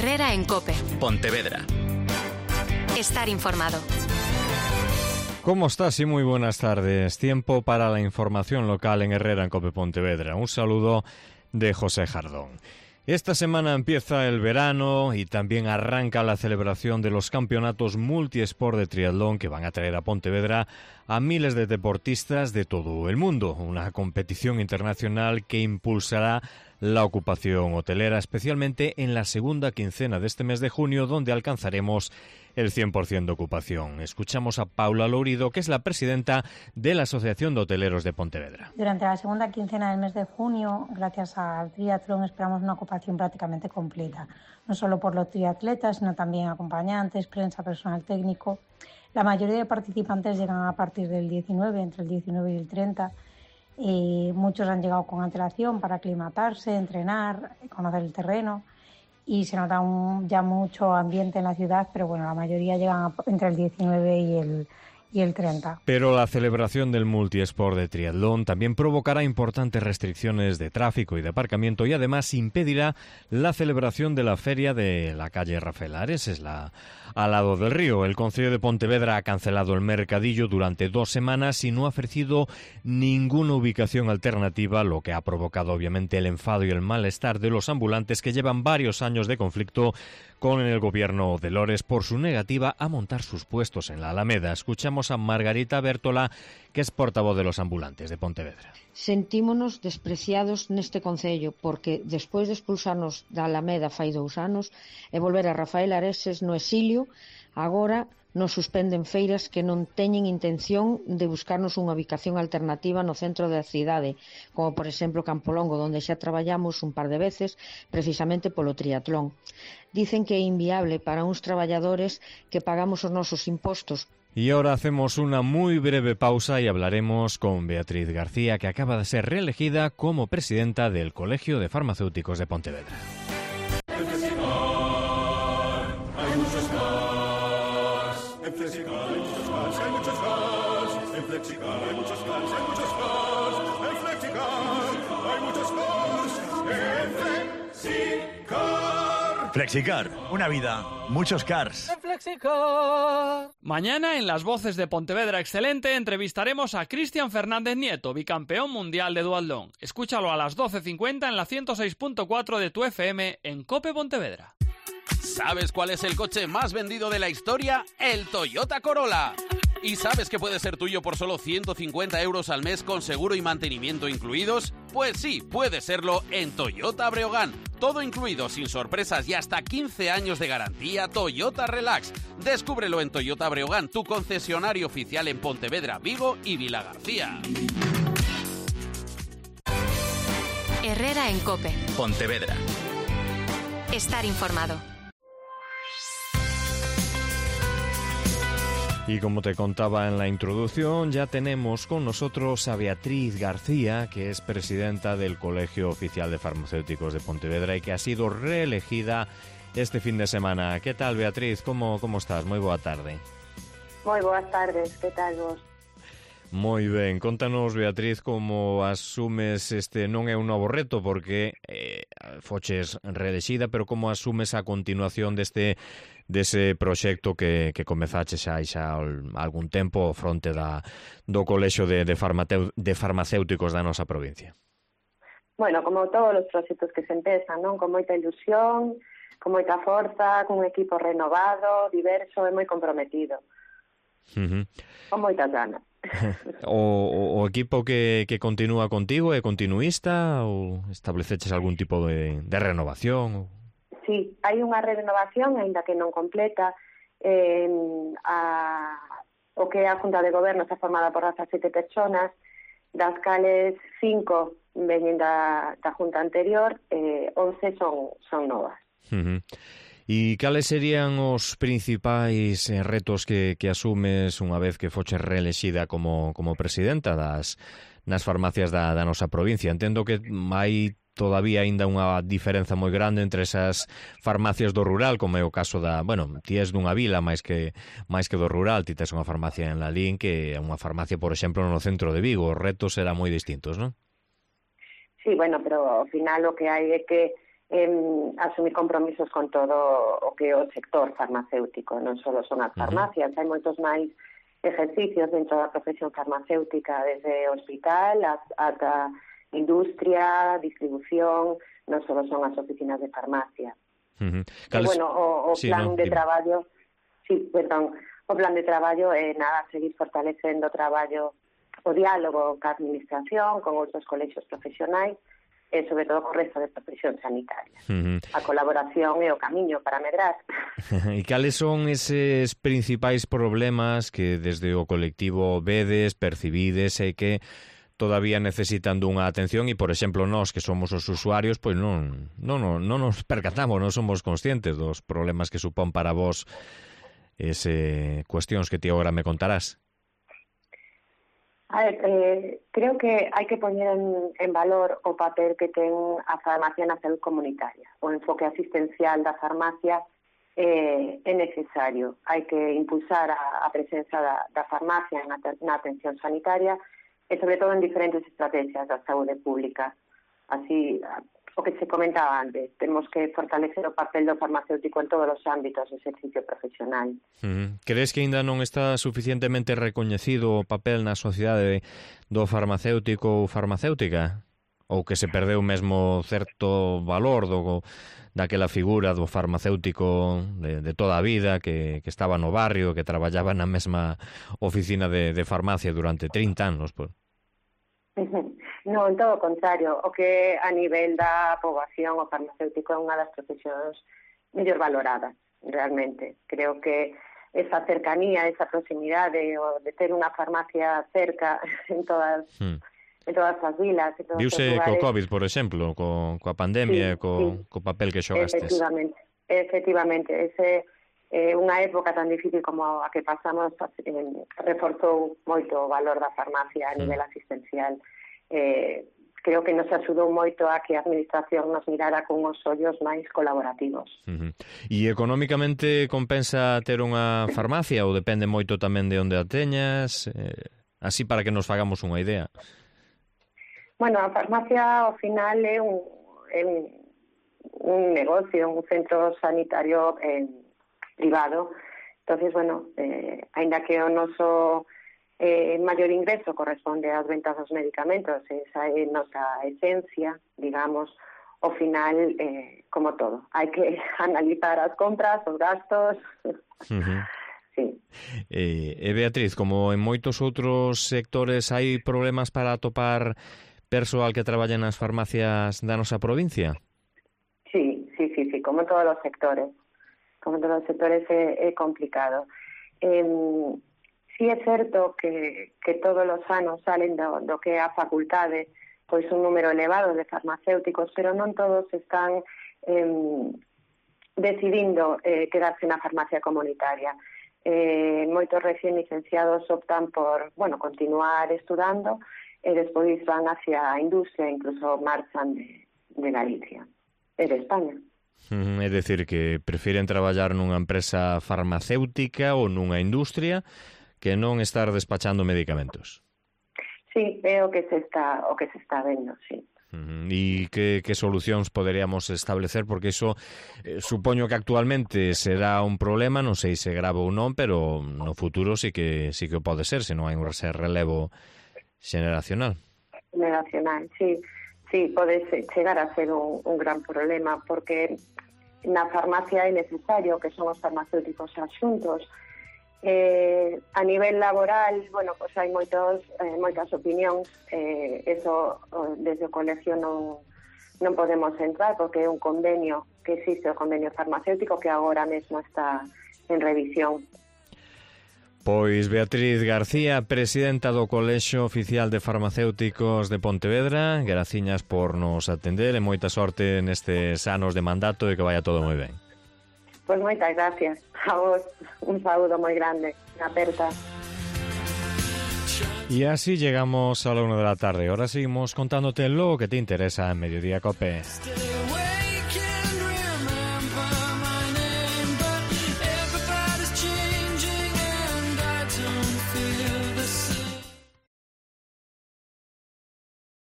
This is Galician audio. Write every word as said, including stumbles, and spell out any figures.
Herrera en COPE. Pontevedra. Estar informado. ¿Cómo estás? Y muy buenas tardes. Tiempo para la información local en Herrera en COPE Pontevedra. Un saludo de José Jardón. Esta semana empieza el verano y también arranca la celebración de los campeonatos multiesport de triatlón que van a traer a Pontevedra a miles de deportistas de todo el mundo. Una competición internacional que impulsará la ocupación hotelera, especialmente en la segunda quincena de este mes de junio, donde alcanzaremos el cien por ciento de ocupación. Escuchamos a Paula Lourido, que es la presidenta de la Asociación de Hoteleros de Pontevedra. Durante la segunda quincena del mes de junio, gracias al triatlón, esperamos una ocupación prácticamente completa, no solo por los triatletas, sino también acompañantes, prensa, personal técnico. La mayoría de participantes llegan a partir del diecinueve, entre el diecinueve y el treinta, y muchos han llegado con antelación para aclimatarse, entrenar, conocer el terreno, y se nota un, ya mucho ambiente en la ciudad, pero bueno, la mayoría llegan a, entre el diecinueve y el, y el treinta. Pero la celebración del multiesport de triatlón también provocará importantes restricciones de tráfico y de aparcamiento y además impedirá la celebración de la feria de la calle Rafael Ares, es la al lado del río. El Concello de Pontevedra ha cancelado el mercadillo durante dos semanas y no ha ofrecido ninguna ubicación alternativa, lo que ha provocado obviamente el enfado y el malestar de los ambulantes que llevan varios años de conflicto con el gobierno de Lores por su negativa a montar sus puestos en la Alameda. Escuchamos a Margarita Bértola, que es portavoz de los ambulantes de Pontevedra. Sentímonos despreciados neste concello porque despois de expulsarnos da Alameda fai dous anos e volver a Rafael Areses no exilio, agora nos suspenden feiras que non teñen intención de buscarnos unha ubicación alternativa no centro da cidade, como por exemplo Campolongo, onde xa traballamos un par de veces precisamente polo triatlón. Dicen que é inviable para uns traballadores que pagamos os nosos impostos. Y ahora hacemos una muy breve pausa y hablaremos con Beatriz García, que acaba de ser reelegida como presidenta del Colegio de Farmacéuticos de Pontevedra. En Flexicar hay muchos cars. En Flexicar hay muchos cars, hay muchos cars. En Flexicar hay muchos cars, hay muchos cars. En Flexicar hay muchos cars. En Flexicar. Flexicar, una vida, muchos cars. En Flexicar. Mañana en Las Voces de Pontevedra Excelente entrevistaremos a Cristian Fernández Nieto, bicampeón mundial de duatlón. Escúchalo a las doce cincuenta en la ciento seis punto cuatro de tu F M en COPE Pontevedra. ¿Sabes cuál es el coche más vendido de la historia? El Toyota Corolla. ¿Y sabes que puede ser tuyo por solo ciento cincuenta euros al mes con seguro y mantenimiento incluidos? Pues sí, puede serlo en Toyota Breogán. Todo incluido, sin sorpresas y hasta quince años de garantía. Toyota Relax. Descúbrelo en Toyota Breogán, tu concesionario oficial en Pontevedra, Vigo y Vilagarcía. Herrera en COPE. Pontevedra. Estar informado. Y como te contaba en la introducción, ya tenemos con nosotros a Beatriz García, que es presidenta del Colegio Oficial de Farmacéuticos de Pontevedra y que ha sido reelegida este fin de semana. ¿Qué tal, Beatriz? ¿Cómo, cómo estás? Moi boa tarde. Moi boas tardes, que tal vos? Moi ben, contanos, Beatriz, como asumes este, non é un novo reto porque eh, foches reelexida, pero como asumes a continuación deste dese proxecto que, que comezaches xa, xa algún tempo fronte da, do Colexio de, de, farmateu, de Farmacéuticos da nosa provincia? Bueno, como todos os proxectos que se empezan, non? Con moita ilusión, con moita forza, con un equipo renovado, diverso e moi comprometido. Uh-huh. Con moitas ganas. o, o, o equipo que, que continúa contigo é continuista ou estableceches algún tipo de, de renovación? Sí, hai unha renovación, aínda que non completa. Eh, a, o que é a Junta de Goberno está formada por dezasete persoas, das cales cinco veñen da, da Junta anterior, eh, once son, son novas. Uh-huh. E cales serían os principais retos que, que asumes unha vez que foches reelexida como, como presidenta das nas farmacias da, da nosa provincia? Entendo que hai todavía aínda unha diferenza moi grande entre esas farmacias do rural, como é o caso da, bueno, ti és dunha vila máis que máis que do rural, ti tes unha farmacia en Lalín que é unha farmacia, por exemplo, no centro de Vigo. Os retos serán moi distintos, non? Sí, bueno, pero ao final o que hai é que eh, asumir compromisos con todo o que é o sector farmacéutico, non só son as farmacias, uh-huh. hai moitos máis exercicios dentro da profesión farmacéutica, desde hospital ata industria, distribución, non só son as oficinas de farmacia. Uh-huh. E, bueno, o, o sí, plan no, de dime. traballo, sí, perdón, o plan de traballo é nada, seguir fortalecendo o traballo, o diálogo ca administración, con outros colexios profesionais, e sobre todo co resto de profesión sanitaria. Uh-huh. A colaboración é o camiño para medrar. E cales son eses principais problemas que desde o colectivo vedes, percibides e que todavía necesitan dunha atención e, por exemplo, nós que somos os usuarios, pois non, non, non, non nos percatamos, non somos conscientes dos problemas que supón para vos ese cuestións que ti agora me contarás. A ver, eh, creo que hai que poñer en, en valor o papel que ten a farmacia na saúde comunitaria. O enfoque asistencial da farmacia eh, é necesario. Hai que impulsar a, a presenza da, da farmacia na, na atención sanitaria e sobre todo en diferentes estrategias da saúde pública. Así, o que se comentaba antes, temos que fortalecer o papel do farmacéutico en todos os ámbitos do exercicio profesional. Uh-huh. Crees que ainda non está suficientemente recoñecido o papel na sociedade do farmacéutico ou farmacéutica? Ou que se perdeu mesmo certo valor do, daquela figura do farmacéutico de, de toda a vida que, que estaba no barrio, que traballaba na mesma oficina de, de farmacia durante trinta anos? Por... No, en todo o contrario, o que a nivel da poboación o farmacéutico é unha das profesións mellor valoradas, realmente. Creo que esa cercanía, esa proximidade, o de ter unha farmacia cerca en todas... Hmm. en todas as vilas, en todos Viuse os lugares. Co Covid, por exemplo, co, coa pandemia, sí, co, sí. co papel que xogastes. Efectivamente, efectivamente. Ese, eh, unha época tan difícil como a que pasamos eh, reforzou moito o valor da farmacia a nivel mm. asistencial. Eh, creo que nos axudou moito a que a administración nos mirara con os ollos máis colaborativos. Uh-huh. E económicamente compensa ter unha farmacia ou depende moito tamén de onde a teñas? Eh, así para que nos fagamos unha idea. Bueno, a farmacia ao final é un, é un, un negocio, un centro sanitario eh, privado. Entonces, bueno, eh, ainda que o noso eh, maior ingreso corresponde ás ventas dos medicamentos, esa é nosa esencia, digamos, ao final, eh, como todo, hai que analizar as compras, os gastos... Uh-huh. Sí. Eh, e Beatriz, como en moitos outros sectores hai problemas para atopar persoal que traballa nas farmacias da nosa provincia? Sí, sí, sí, sí, como en todos os sectores. Como en todos os sectores é, é complicado. Eh, sí é certo que, que todos os anos salen do, do que é a facultade pois un número elevado de farmacéuticos, pero non todos están eh, decidindo eh, quedarse na farmacia comunitaria. Eh, moitos recién licenciados optan por, bueno, continuar estudando e despois van hacia a industria, incluso marchan de, de Galicia e de España. Uh, é dicir, que prefiren traballar nunha empresa farmacéutica ou nunha industria que non estar despachando medicamentos. Sí, é o que se está, o que se está vendo, sí. Uh, e que, que solucións poderíamos establecer, porque iso eh, supoño que actualmente será un problema, non sei se grave ou non, pero no futuro sí que sí que pode ser, se non hai un relevo xeneracional. Generacional, sí. Sí, pode chegar a ser un, un gran problema, porque na farmacia é necesario que son os farmacéuticos axuntos. Eh, a nivel laboral, bueno, pues hai moitos, eh, moitas opinións, eh, eso desde o colegio non, non podemos entrar, porque é un convenio que existe, o convenio farmacéutico, que agora mesmo está en revisión. Pois Beatriz García, presidenta do Colexio Oficial de Farmacéuticos de Pontevedra, graciñas por nos atender e moita sorte nestes anos de mandato e que vaya todo moi ben. Pois moitas gracias a vos, un saúdo moi grande, aperta. Y así llegamos a la una de la tarde. Ahora seguimos contándote lo que te interesa en Mediodía Cope.